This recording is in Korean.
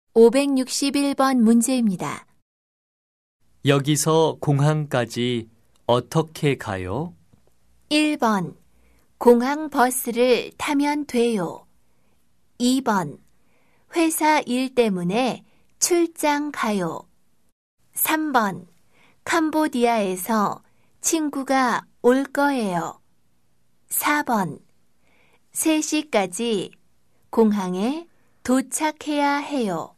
561번 문제입니다. 여기서 공항까지 어떻게 가요? 1번 공항 버스를 타면 돼요. 2번 회사 일 때문에 출장 가요. 3번 캄보디아에서 친구가 올 거예요. 4번 3시까지 공항에 도착해야 해요.